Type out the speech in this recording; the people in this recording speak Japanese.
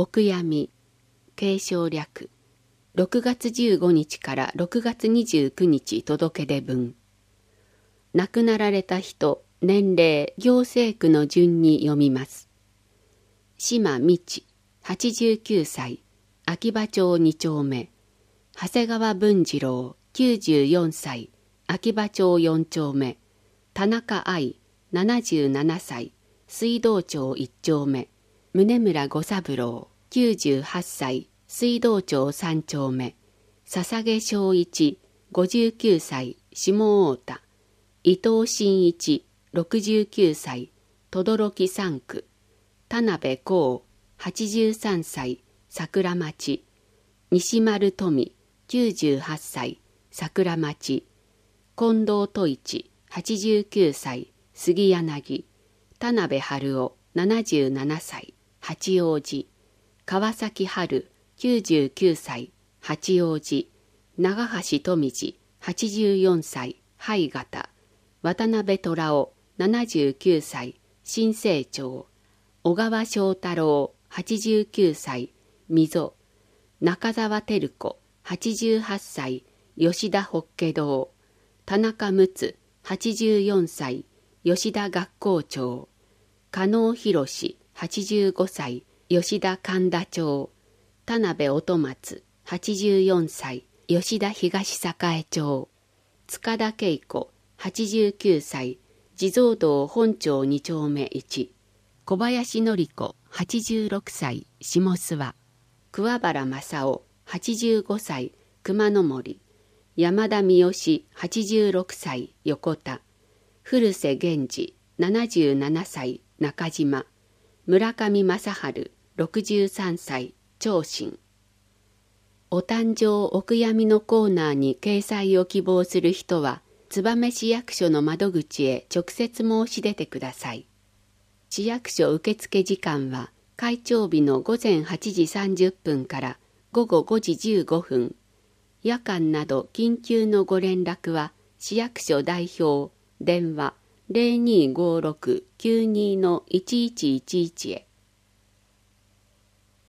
お悔やみ、継承略、6月15日から6月29日届け出分。亡くなられた人、年齢、行政区の順に読みます。島道、89歳、秋葉町2丁目。長谷川文次郎、94歳、秋葉町4丁目。田中愛、77歳、水道町1丁目。宗村五三郎、98歳、水道町3丁目。笹毛正一、59歳、下太田。伊藤真一、69歳、等々力3区。田辺光、83歳、桜町。西丸富、98歳、桜町。近藤都一、89歳、杉柳。田辺春夫、77歳、八王子。川崎春、99歳、八王子。長橋富次、84歳、灰形。渡辺虎夫、79歳、新生町。小川正太郎、89歳、溝。中澤照子、88歳、吉田法華堂。田中睦、84歳、吉田学校長。加納博士、85歳、吉田神田町。田辺音松、84歳、吉田東栄町。塚田恵子、89歳、地蔵道本町2丁目1。小林典子、86歳、下諏訪。桑原正夫、85歳、熊野森。山田三好、86歳、横田。古瀬源氏、77歳、中島。村上正治、63歳、長新。お誕生お悔やみのコーナーに掲載を希望する人は、燕市役所の窓口へ直接申し出てください。市役所受付時間は開庁日の午前8時30分から午後5時15分。夜間など緊急のご連絡は市役所代表電話 0256-92-1111 へ。